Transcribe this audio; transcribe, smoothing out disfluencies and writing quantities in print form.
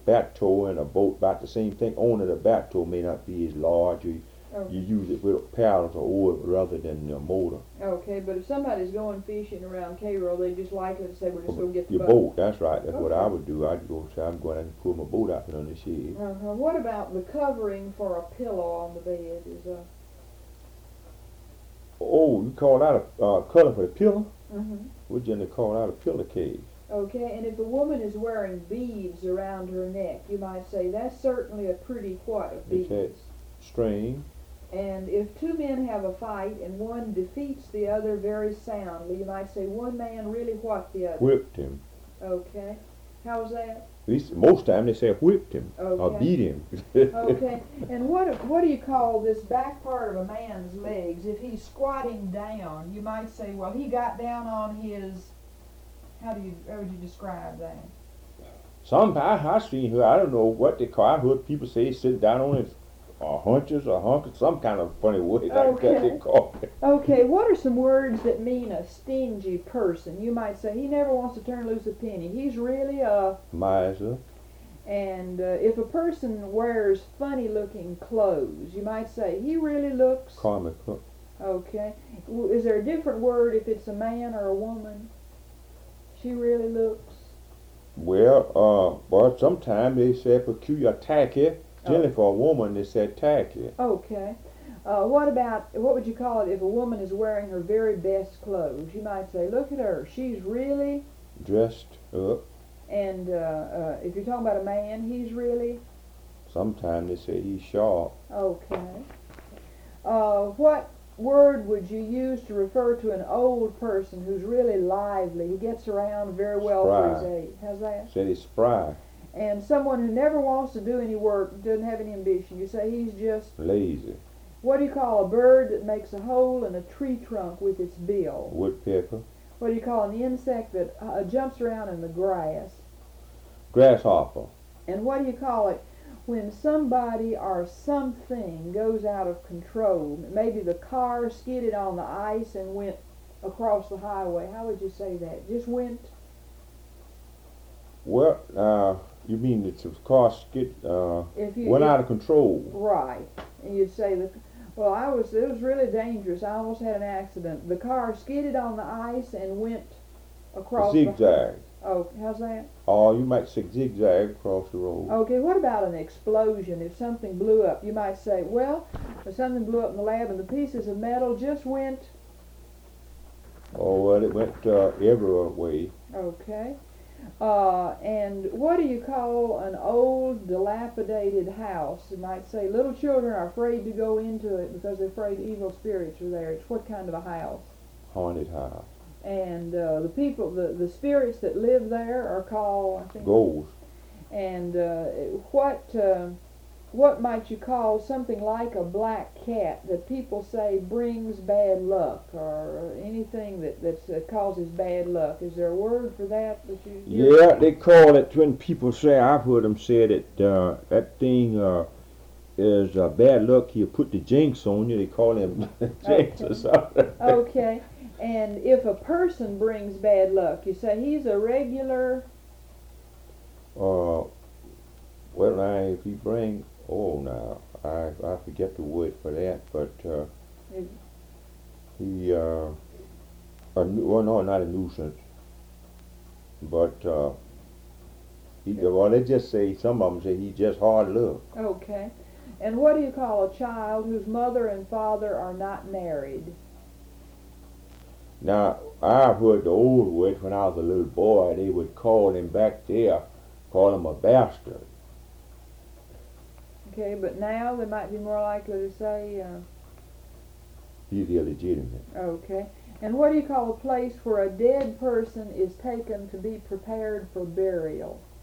batteau and a boat about the same thing. Only the batteau may not be as large. You use it with paddles or oar rather than a motor. Okay, but if somebody's going fishing around Cairo, they just likely to say, we're just going to get the Your boat, that's right. That's what I would do. I'd go say, I'm going to pull my boat out on the shed. What about the covering for a pillow on the bed? Oh, you call that a color for the pillow? Mm-hmm. We generally call that a pillowcase. Okay, and if a woman is wearing beads around her neck, you might say that's certainly a pretty what of beads? String. And if two men have a fight and one defeats the other very soundly, you might say one man really what the other? Whipped him. Okay. How's that? At least most time they say whipped him or beat him. Okay. And what do you call this back part of a man's legs? If he's squatting down, you might say, well, he got down on his. How would you describe that? Sometimes I seen her. I don't know what they call. I heard people say sit down on his hunches or hunkers, some kind of funny word like that they call it. Okay, what are some words that mean a stingy person? You might say he never wants to turn loose a penny. He's really a miser. And if a person wears funny-looking clothes, you might say he really looks comical. Okay. Is there a different word if it's a man or a woman? She really looks. Well, but sometimes they say peculiar tacky. Generally for a woman, they say tacky. Okay. What would you call it if a woman is wearing her very best clothes? You might say, look at her, she's really dressed up. And if you're talking about a man, he's really? Sometimes they say he's sharp. Okay. What word would you use to refer to an old person who's really lively? He gets around very well for his age. How's that? Say he's spry. And someone who never wants to do any work, doesn't have any ambition, you say he's just lazy. What do you call a bird that makes a hole in a tree trunk with its bill? Woodpecker. What do you call an insect that jumps around in the grass? Grasshopper. And what do you call it when somebody or something goes out of control? Maybe the car skidded on the ice and went across the highway. How would you say that? Just went? Well, you mean it's a car went out of control? Right. And you'd say that. Well, it was really dangerous. I almost had an accident. The car skidded on the ice and went across zigzag. Oh, how's that? Oh, you might say zigzag across the road. Okay, what about an explosion? If something blew up, you might say, well, if something blew up in the lab and the pieces of metal just went... Oh, well, it went every way. Okay. And what do you call an old, dilapidated house? You might say little children are afraid to go into it because they're afraid evil spirits are there. It's what kind of a house? Haunted house. And the people, the spirits that live there are called, I think, ghosts. And what might you call something like a black cat that people say brings bad luck, or anything that causes bad luck? Is there a word for that you? Yeah, they call it when people say. I've heard them say that that thing is bad luck. You put the jinx on you. They call him jinx or something. Okay. And if a person brings bad luck, you say he's a regular. Well, now if he bring. Oh, now I forget the word for that, but he well, no, not a nuisance, but they just say, some of them say he's just hard luck. Okay, and what do you call a child whose mother and father are not married? Now I've heard the old word when I was a little boy. They would call him back there, call him a bastard. Okay, but now they might be more likely to say... he's illegitimate. Okay. And what do you call a place where a dead person is taken to be prepared for burial?